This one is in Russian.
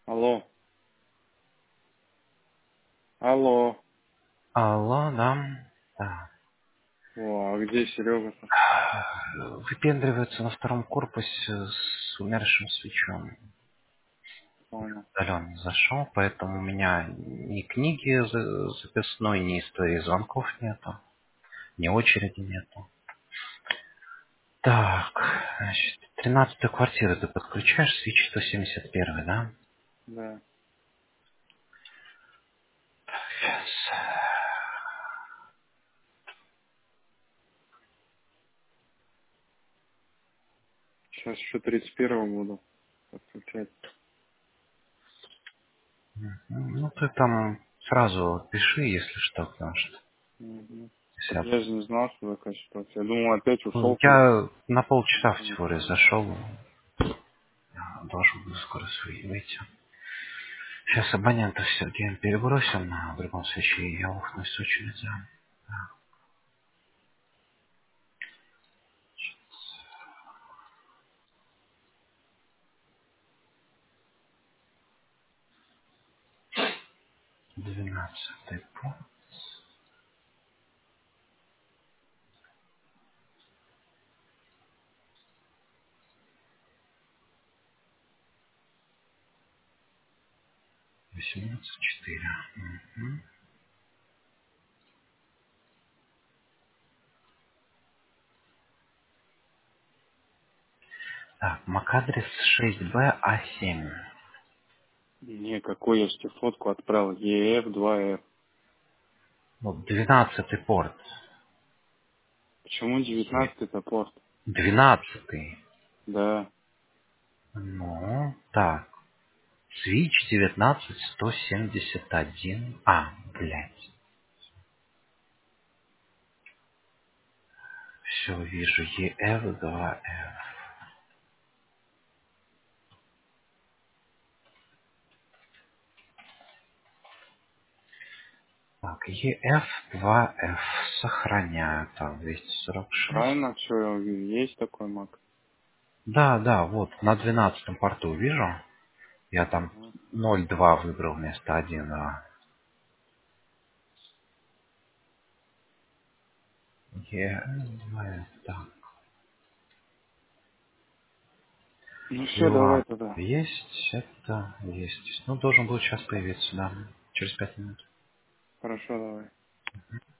Алло, алло. Алло, да. Да. О, а где Серега-то? Выпендривается на втором корпусе с умершим свечом. Понял. Удаленно зашел, поэтому у меня ни книги записной, ни истории звонков нету, ни очереди нету. Так, значит, 13-ю квартиру ты подключаешь, свич 171, да? Да. Сейчас. Сейчас еще 31-го буду подключать. Ну, ты там сразу пиши, если что, потому что Угу. Так если я же не знал, что такая ситуация. Я думал, опять ушел куда-то. я на полчаса Понял. всего лишь зашел, должен буду скоро выйти. Сейчас абонента с Сергеем перебросим на другом свече, и я ухнусь с очереди. Да. 12-й пункт. 18-4. Мгм. Так, MAC-адрес 6B-А7. Не, какой я ж тебе фотку отправил? ЕФ2Ф. Вот 12-й порт. Почему 19-й-то порт? 12-й. Да. Ну, так. Switch 19171. А, блядь. Все вижу. EF2F. Так, EF2F. Сохраняю. Там 246. Правильно все, есть такой маг. Да, да, вот на 12-м порту вижу. Я там Ага. 0,2 выбрал вместо 1. Так. Ну все, Вилла давай тогда. есть, это есть. Ну, должен был сейчас появиться, да. Через 5 минут. Хорошо, давай.